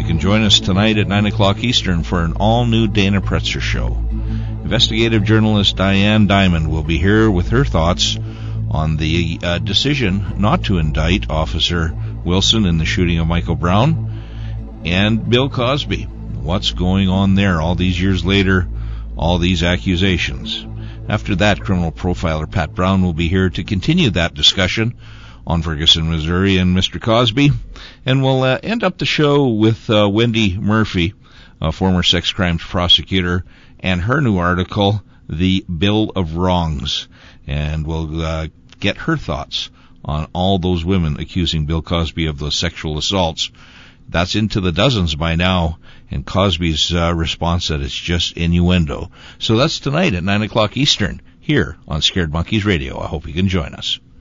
you can join us tonight at 9 o'clock Eastern for an all-new Dana Pretzer show. Investigative journalist Diane Diamond will be here with her thoughts on the decision not to indict Officer Wilson in the shooting of Michael Brown and Bill Cosby. What's going on there all these years later, all these accusations? After that, criminal profiler Pat Brown will be here to continue that discussion on Ferguson, Missouri and Mr. Cosby. And we'll end up the show with Wendy Murphy, a former sex crimes prosecutor, and her new article, The Bill of Wrongs. And we'll get her thoughts on all those women accusing Bill Cosby of those sexual assaults. That's into the dozens by now, and Cosby's response that it's just innuendo. So that's tonight at 9 o'clock Eastern, here on Scared Monkeys Radio. I hope you can join us.